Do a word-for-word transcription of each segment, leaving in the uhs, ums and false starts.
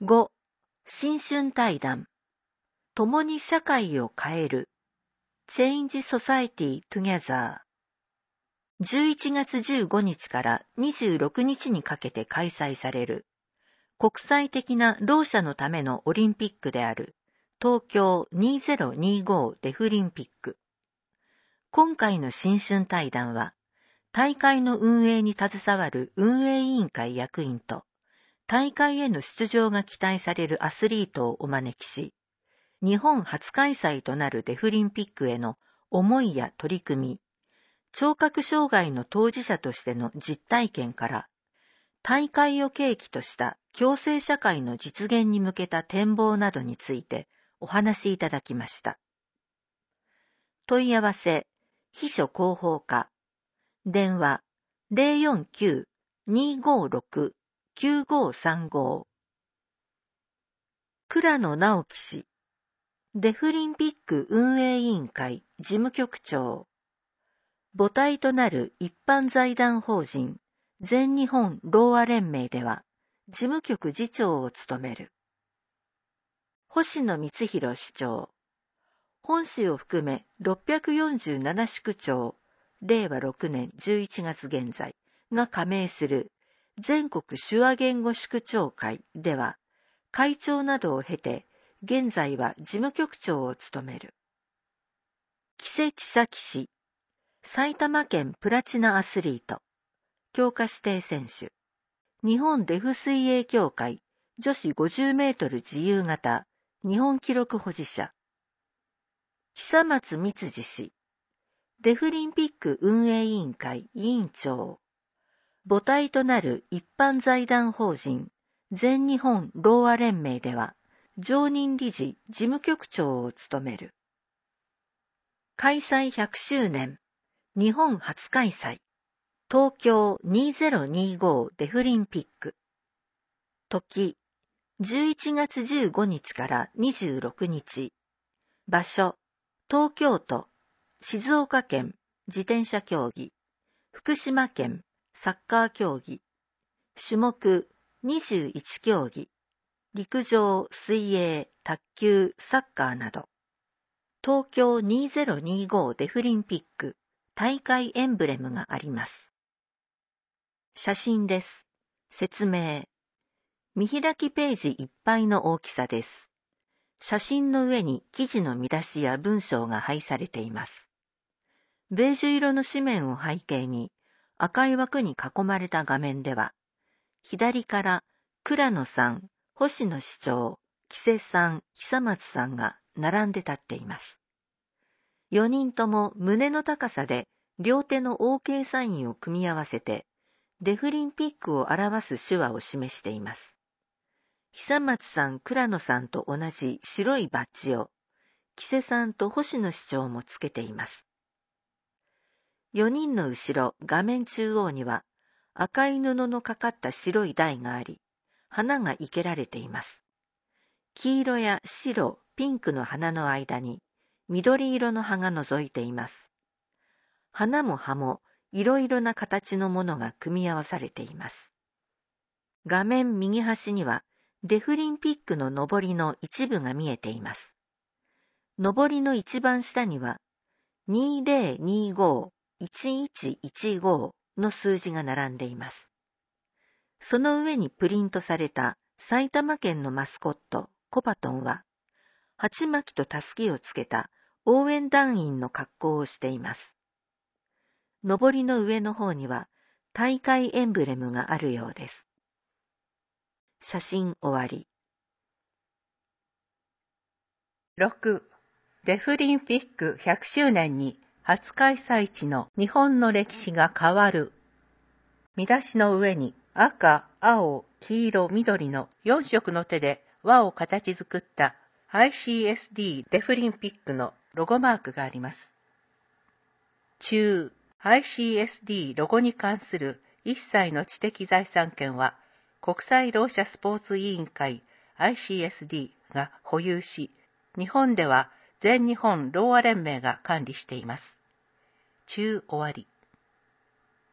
ご. 新春対談。共に社会を変える。Change Society Together。じゅういちがつじゅうごにちからにじゅうろくにちにかけて開催される国際的なろう者のためのオリンピックである東京にせんにじゅうごデフリンピック。今回の新春対談は、大会の運営に携わる運営委員会役員と、大会への出場が期待されるアスリートをお招きし、日本初開催となるデフリンピックへの思いや取り組み、聴覚障害の当事者としての実体験から、大会を契機とした共生社会の実現に向けた展望などについてお話しいただきました。問い合わせ、秘書広報課、電話 ゼロよんきゅう にーごーろく きゅうごーさんご。倉野直樹氏、デフリンピック運営委員会事務局長。母体となる一般財団法人全日本ろうあ連盟では事務局次長を務める。星野光弘市長。本市を含めろっぴゃくよんじゅうななしくちょう、れいわろくねんじゅういちがつ現在が加盟する全国手話言語市区長会では会長などを経て現在は事務局長を務める。木瀬千咲氏。埼玉県プラチナアスリート、強化指定選手、日本デフ水泳協会女子ごじゅうメートル自由形日本記録保持者、久松光次氏、デフリンピック運営委員会委員長、母体となる一般財団法人全日本ろうあ連盟では常任理事事務局長を務める。開催ひゃくしゅうねん日本初開催、東京にせんにじゅうごデフリンピック。時、じゅういちがつじゅうごにちからにじゅうろくにち。場所、東京都、静岡県自転車競技、福島県サッカー競技。種目にじゅういちきょうぎ、陸上、水泳、卓球、サッカーなど。東京にせんにじゅうごデフリンピック。大会エンブレムがあります。写真です。説明。見開きページいっぱいの大きさです。写真の上に記事の見出しや文章が配されています。ベージュ色の紙面を背景に赤い枠に囲まれた画面では、左から倉野さん、星野市長、木瀬さん、久松さんが並んで立っています。よにんとも胸の高さで両手の OK サインを組み合わせて、デフリンピックを表す手話を示しています。久松さん、倉野さんと同じ白いバッジを、木瀬さんと星野市長もつけています。よにんの後ろ、画面中央には、赤い布のかかった白い台があり、花が生けられています。黄色や白、ピンクの花の間に、緑色の葉が覗いています。花も葉もいろいろな形のものが組み合わされています。画面右端にはデフリンピックの上りの一部が見えています。上りの一番下にはにせんにじゅうご いちいちいちごの数字が並んでいます。その上にプリントされた埼玉県のマスコットコパトンは、鉢巻きとたすきをつけた応援団員の格好をしています。上りの上の方には大会エンブレムがあるようです。写真終わり。 ろく. デフリンピックひゃくしゅうねんに初開催地の日本の歴史が変わる。見出しの上に赤、青、黄色、緑のよんしょくの手で輪を形作った アイシーエスディー デフリンピックのロゴマークがあります。中、アイシーエスディー ロゴに関する一切の知的財産権は国際ろう者スポーツ委員会 アイシーエスディー が保有し、日本では全日本ろうあ連盟が管理しています。中終わり。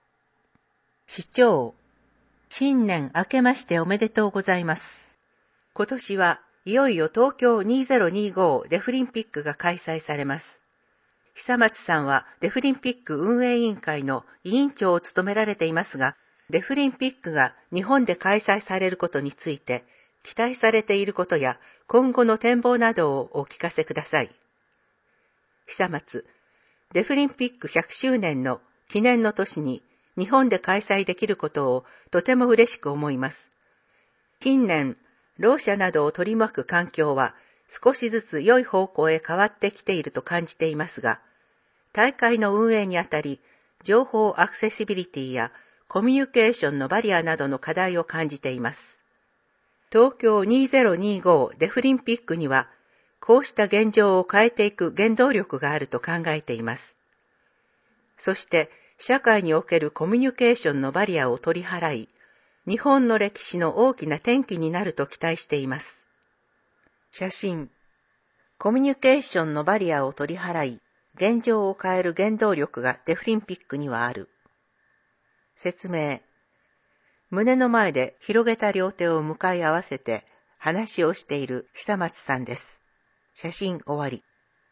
市長、新年明けましておめでとうございます。 今年はいよいよ東京にせんにじゅうごデフリンピックが開催されます。久松さんはデフリンピック運営委員会の委員長を務められていますが、デフリンピックが日本で開催されることについて、期待されていることや今後の展望などをお聞かせください。久松、デフリンピックひゃくしゅうねんの記念の年に日本で開催できることをとても嬉しく思います。近年、ろう者などを取り巻く環境は少しずつ良い方向へ変わってきていると感じていますが、大会の運営にあたり、情報アクセシビリティやコミュニケーションのバリアなどの課題を感じています。東京にせんにじゅうごデフリンピックには、こうした現状を変えていく原動力があると考えています。そして、社会におけるコミュニケーションのバリアを取り払い、日本の歴史の大きな転機になると期待しています。写真。コミュニケーションのバリアを取り払い、現状を変える原動力がデフリンピックにはある。説明。胸の前で広げた両手を向かい合わせて話をしている久松さんです。写真終わり。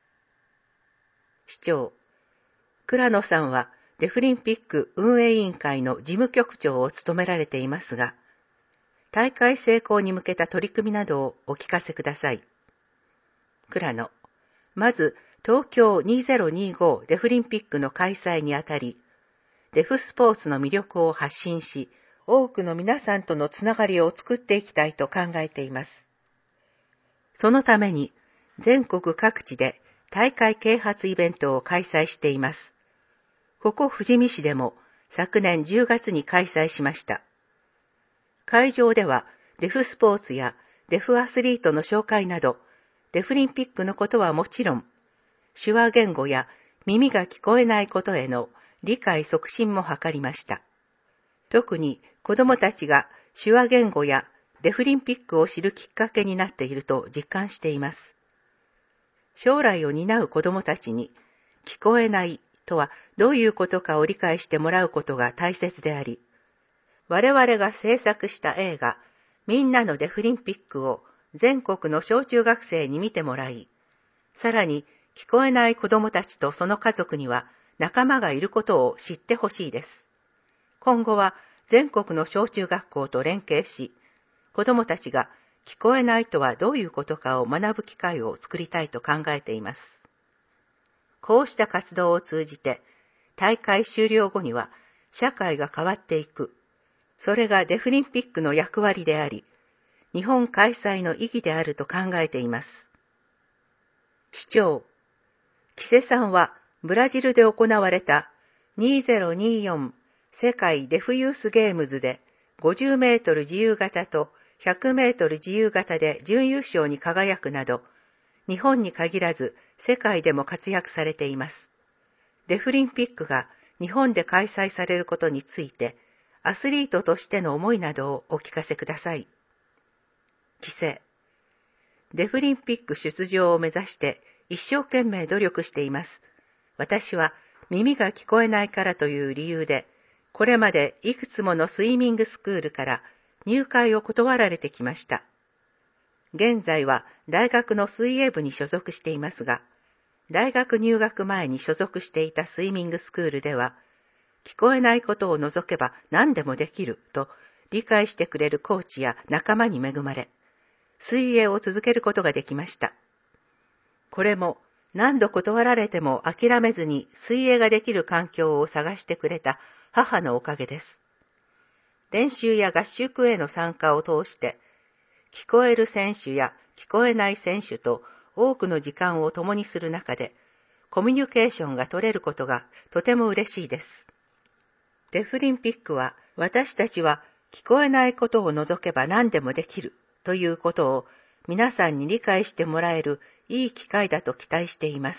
市長。倉野さんはデフリンピック運営委員会の事務局長を務められていますが、大会成功に向けた取り組みなどをお聞かせください。倉野。まず、東京にせんにじゅうごデフリンピックの開催にあたり、デフスポーツの魅力を発信し、多くの皆さんとのつながりを作っていきたいと考えています。そのために、全国各地で大会啓発イベントを開催しています。ここ富士見市でも昨年じゅうがつに開催しました。会場ではデフスポーツやデフアスリートの紹介など、デフリンピックのことはもちろん、手話言語や耳が聞こえないことへの理解促進も図りました。特に子どもたちが手話言語やデフリンピックを知るきっかけになっていると実感しています。将来を担う子どもたちに聞こえないとはどういうことかを理解してもらうことが大切であり、我々が制作した映画みんなのデフリンピックを全国の小中学生に見てもらい、さらに聞こえない子どもたちとその家族には仲間がいることを知ってほしいです。今後は全国の小中学校と連携し、子どもたちが聞こえないとはどういうことかを学ぶ機会を作りたいと考えています。こうした活動を通じて、大会終了後には社会が変わっていく。それがデフリンピックの役割であり、日本開催の意義であると考えています。市長、木瀬さんはブラジルで行われたにせんにじゅうよん世界デフユースゲームズでごじゅうメートル自由形とひゃくメートル自由形で準優勝に輝くなど、日本に限らず世界でも活躍されています。デフリンピックが日本で開催されることについて、アスリートとしての思いなどをお聞かせください。木瀬。デフリンピック出場を目指して一生懸命努力しています。私は耳が聞こえないからという理由で、これまでいくつものスイミングスクールから入会を断られてきました。現在は大学の水泳部に所属していますが、大学入学前に所属していたスイミングスクールでは、聞こえないことを除けば何でもできると理解してくれるコーチや仲間に恵まれ、水泳を続けることができました。これも何度断られても諦めずに水泳ができる環境を探してくれた母のおかげです。練習や合宿への参加を通して、聞こえる選手や聞こえない選手と多くの時間を共にする中で、コミュニケーションが取れることがとても嬉しいです。デフリンピックは私たちは聞こえないことを除けば何でもできるということを皆さんに理解してもらえるいい機会だと期待しています。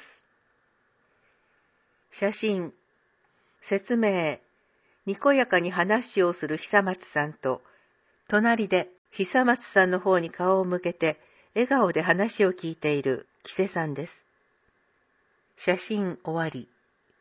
写真、説明、にこやかに話をする久松さんと、隣で久松さんの方に顔を向けて笑顔で話を聞いている木瀬さんです。写真終わり。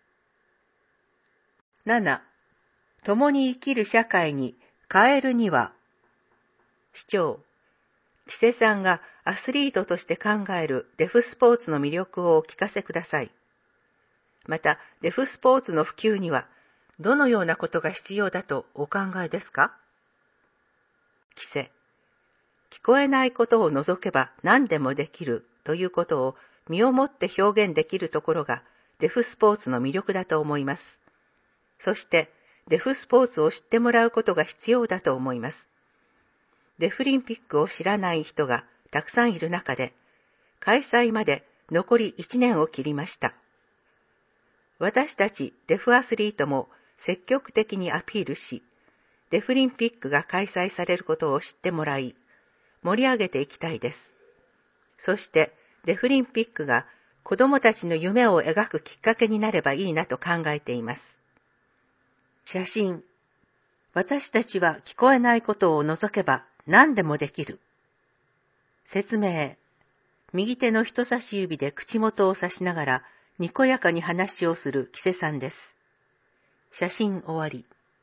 なな、共に生きる社会に変えるには。市長、 キセさんがアスリートとして考えるデフスポーツの魅力をお聞かせください。また、デフスポーツの普及には、どのようなことが必要だとお考えですか？キセ、聞こえないことを除けば何でもできるということを身をもって表現できるところがデフスポーツの魅力だと思います。そして、デフスポーツを知ってもらうことが必要だと思います。デフリンピックを知らない人がたくさんいる中で、開催まで残りいちねんを切りました。私たちデフアスリートも積極的にアピールし、デフリンピックが開催されることを知ってもらい、盛り上げていきたいです。そしてデフリンピックが子どもたちの夢を描くきっかけになればいいなと考えています。写真。私たちは聞こえないことを除けば何でもできる。説明。右手の人差し指で口元を指しながらにこやかに話をするキセさんです。写真終わり。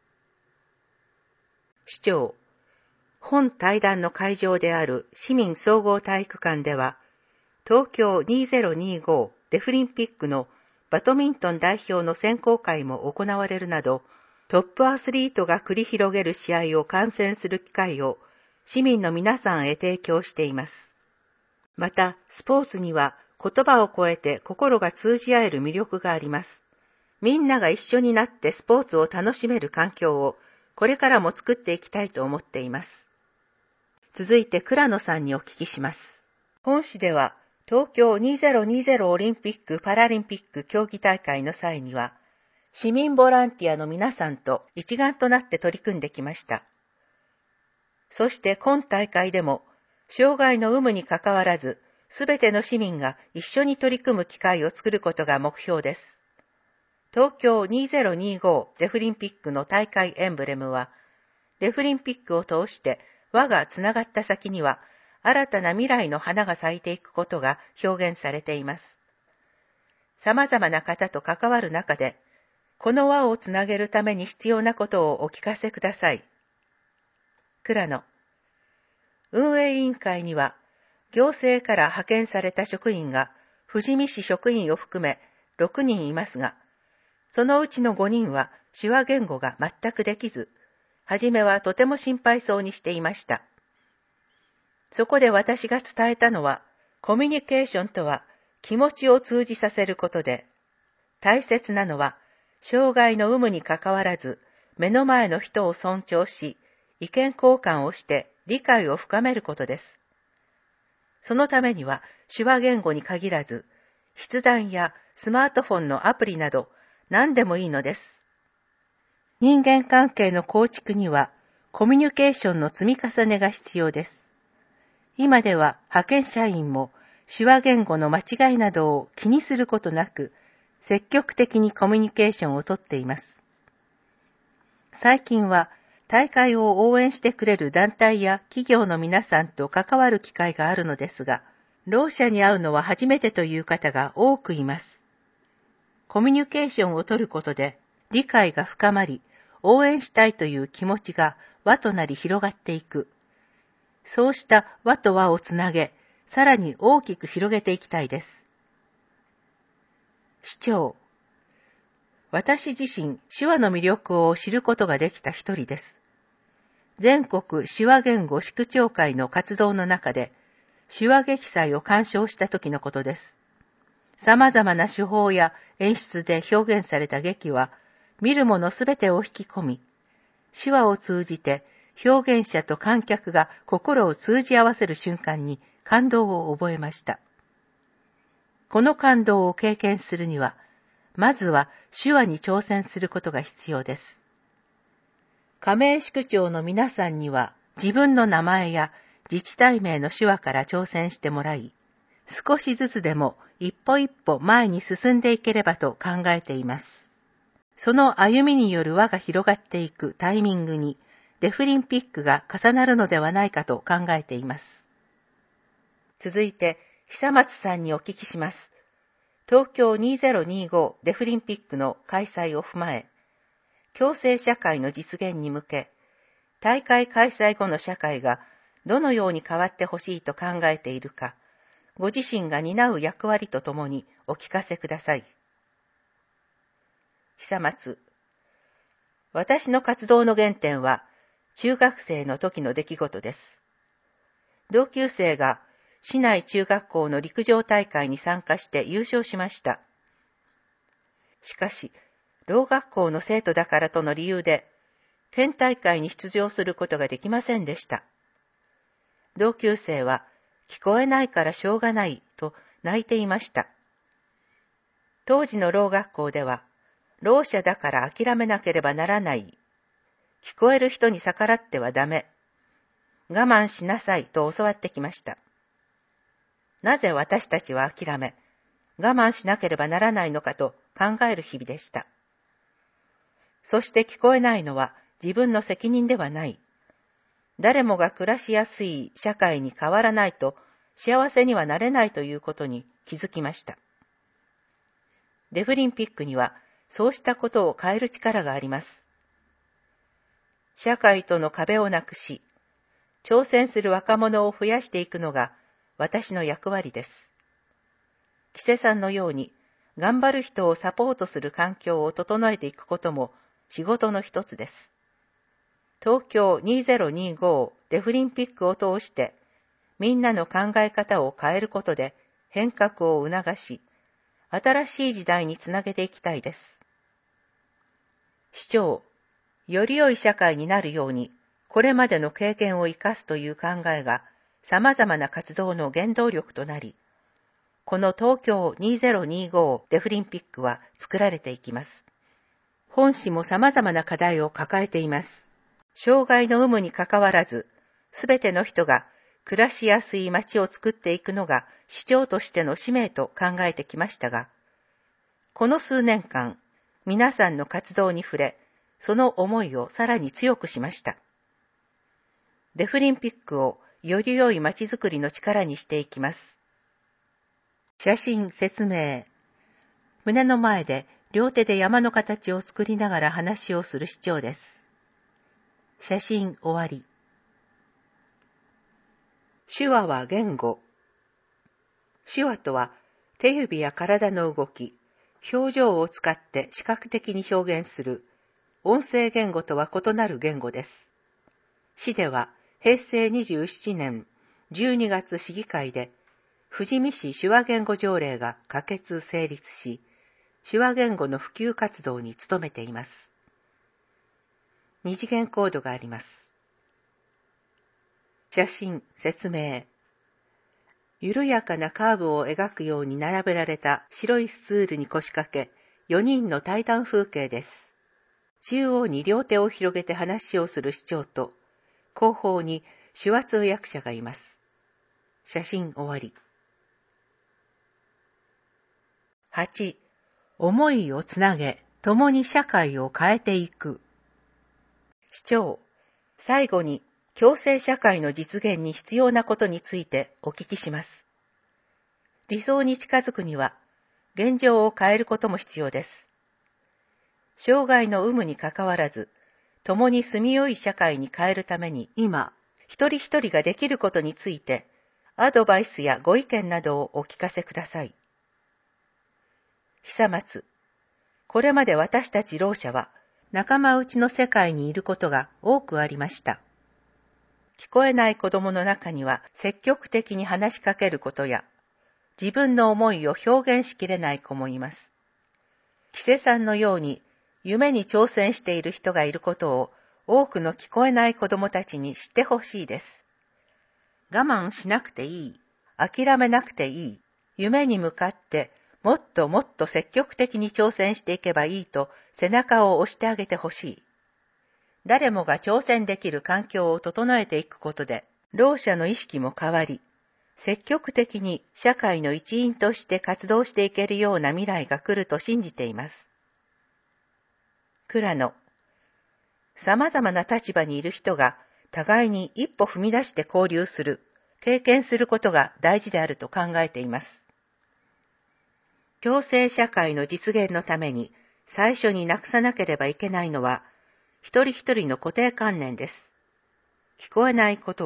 市長。本対談の会場である市民総合体育館では、東京にせんにじゅうごデフリンピックのバドミントン代表の選考会も行われるなど、トップアスリートが繰り広げる試合を観戦する機会を市民の皆さんへ提供しています。また、スポーツには言葉を超えて心が通じ合える魅力があります。みんなが一緒になってスポーツを楽しめる環境をこれからも作っていきたいと思っています。続いて倉野さんにお聞きします。本市では東京にせんにじゅうオリンピック・パラリンピック競技大会の際には、市民ボランティアの皆さんと一丸となって取り組んできました。そして今大会でも、障害の有無にかかわらず、すべての市民が一緒に取り組む機会を作ることが目標です。東京にせんにじゅうごデフリンピックの大会エンブレムは、デフリンピックを通して輪がつながった先には、新たな未来の花が咲いていくことが表現されています。様々な方と関わる中で、この輪をつなげるために必要なことをお聞かせください。倉野。運営委員会には、行政から派遣された職員が、富士見市職員を含めろくにんいますが、そのうちのごにんは手話言語が全くできず、はじめはとても心配そうにしていました。そこで私が伝えたのは、コミュニケーションとは気持ちを通じさせることで、大切なのは、障害の有無にかかわらず、目の前の人を尊重し、意見交換をして理解を深めることです。そのためには手話言語に限らず、筆談やスマートフォンのアプリなど何でもいいのです。人間関係の構築にはコミュニケーションの積み重ねが必要です。今では派遣社員も手話言語の間違いなどを気にすることなく、積極的にコミュニケーションをとっています。最近は大会を応援してくれる団体や企業の皆さんと関わる機会があるのですが、ろう者に会うのは初めてという方が多くいます。コミュニケーションをとることで理解が深まり、応援したいという気持ちが輪となり広がっていく。そうした輪と輪をつなげ、さらに大きく広げていきたいです。市長。私自身、手話の魅力を知ることができた一人です。全国手話言語市区長会の活動の中で、手話劇祭を鑑賞した時のことです。様々な手法や演出で表現された劇は、見る者すべてを引き込み、手話を通じて表現者と観客が心を通じ合わせる瞬間に感動を覚えました。この感動を経験するには、まずは手話に挑戦することが必要です。加盟市区長の皆さんには自分の名前や自治体名の手話から挑戦してもらい、少しずつでも一歩一歩前に進んでいければと考えています。その歩みによる輪が広がっていくタイミングにデフリンピックが重なるのではないかと考えています。続いて、久松さんにお聞きします。東京にせんにじゅうごデフリンピックの開催を踏まえ、共生社会の実現に向け、大会開催後の社会がどのように変わってほしいと考えているか、ご自身が担う役割とともにお聞かせください。久松、私の活動の原点は中学生の時の出来事です。同級生が市内中学校の陸上大会に参加して優勝しました。しかし、ろう学校の生徒だからとの理由で、県大会に出場することができませんでした。同級生は、聞こえないからしょうがないと泣いていました。当時のろう学校では、ろう者だから諦めなければならない。聞こえる人に逆らってはダメ。我慢しなさいと教わってきました。なぜ私たちは諦め、我慢しなければならないのかと考える日々でした。そして聞こえないのは自分の責任ではない。誰もが暮らしやすい社会に変わらないと幸せにはなれないということに気づきました。デフリンピックにはそうしたことを変える力があります。社会との壁をなくし、挑戦する若者を増やしていくのが私の役割です。木瀬さんのように頑張る人をサポートする環境を整えていくことも仕事の一つです。東京にせんにじゅうごデフリンピックを通してみんなの考え方を変えることで変革を促し、新しい時代につなげていきたいです。市長、より良い社会になるように、これまでの経験を生かすという考えが様々な活動の原動力となり、この東京にせんにじゅうごデフリンピックは作られていきます。本市も様々な課題を抱えています。障害の有無にかかわらず、すべての人が暮らしやすい街を作っていくのが市長としての使命と考えてきましたが、この数年間、皆さんの活動に触れ、その思いをさらに強くしました。デフリンピックをより良い街づくりの力にしていきます。写真説明。胸の前で両手で山の形を作りながら話をする市長です。写真終わり。手話は言語。手話とは手指や体の動き、表情を使って視覚的に表現する音声言語とは異なる言語です。市ではへいせいにじゅうななねんじゅうにがつ市議会で富士見市手話言語条例が可決成立し、手話言語の普及活動に努めています。二次元コードがあります。写真説明。緩やかなカーブを描くように並べられた白いスツールに腰掛け、よにんの対談風景です。中央に両手を広げて話をする市長と、後方に手話通訳者がいます。写真終わり。はち. 思いをつなげ、共に社会を変えていく。市長、最後に共生社会の実現に必要なことについてお聞きします。理想に近づくには、現状を変えることも必要です。障害の有無にかかわらず、共に住みよい社会に変えるために今、一人一人ができることについて、アドバイスやご意見などをお聞かせください。久松、これまで私たちろう者は、仲間内の世界にいることが多くありました。聞こえない子供の中には積極的に話しかけることや、自分の思いを表現しきれない子もいます。木瀬さんのように夢に挑戦している人がいることを多くの聞こえない子供たちに知ってほしいです。我慢しなくていい、諦めなくていい、夢に向かってもっともっと積極的に挑戦していけばいいと背中を押してあげてほしい。誰もが挑戦できる環境を整えていくことで、ろう者の意識も変わり、積極的に社会の一員として活動していけるような未来が来ると信じています。倉野、様々な立場にいる人が互いに一歩踏み出して交流する、経験することが大事であると考えています。共生社会の実現のために最初になくさなければいけないのは、一人一人の固定観念です。聞こえないことは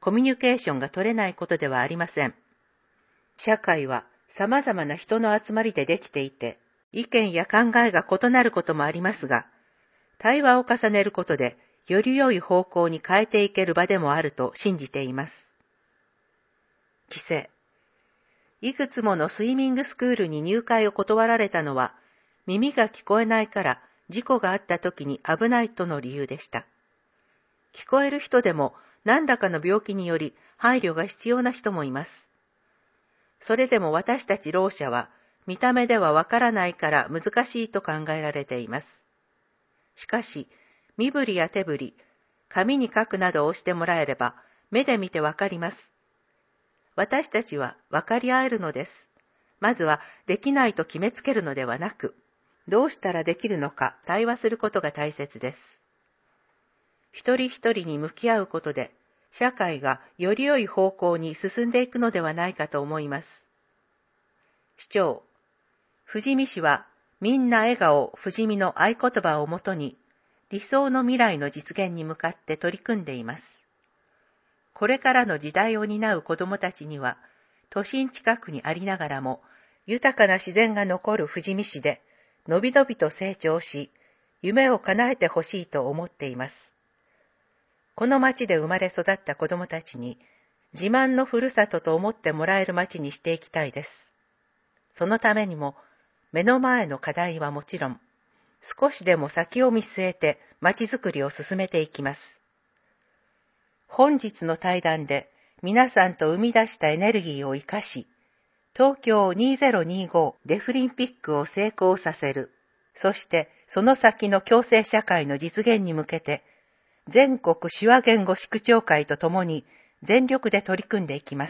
コミュニケーションが取れないことではありません。社会は様々な人の集まりでできていて、意見や考えが異なることもありますが、対話を重ねることで、より良い方向に変えていける場でもあると信じています。規制。いくつものスイミングスクールに入会を断られたのは、耳が聞こえないから事故があった時に危ないとの理由でした。聞こえる人でも何らかの病気により配慮が必要な人もいます。それでも私たちろう者は見た目ではわからないから難しいと考えられています。しかし、身振りや手振り、紙に書くなどをしてもらえれば目で見てわかります。私たちはわかり合えるのです。まずはできないと決めつけるのではなく、どうしたらできるのか対話することが大切です。一人一人に向き合うことで、社会がより良い方向に進んでいくのではないかと思います。市長、富士見市はみんな笑顔富士見の合言葉をもとに、理想の未来の実現に向かって取り組んでいます。これからの時代を担う子どもたちには、都心近くにありながらも、豊かな自然が残る富士見市で、のびのびと成長し、夢を叶えてほしいと思っています。この町で生まれ育った子どもたちに、自慢のふるさとと思ってもらえる町にしていきたいです。そのためにも、目の前の課題はもちろん、少しでも先を見据えて町づくりを進めていきます。本日の対談で皆さんと生み出したエネルギーを生かし、東京にせんにじゅうごデフリンピックを成功させる、そしてその先の共生社会の実現に向けて、全国手話言語市区長会とともに全力で取り組んでいきます。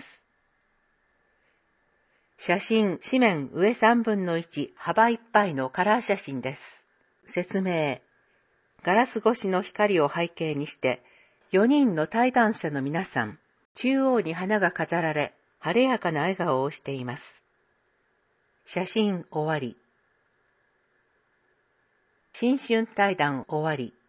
写真、紙面上さんぶんのいち、幅いっぱいのカラー写真です。説明。ガラス越しの光を背景にして、よにんの対談者の皆さん、中央に花が飾られ、晴れやかな笑顔をしています。写真終わり。新春対談終わり。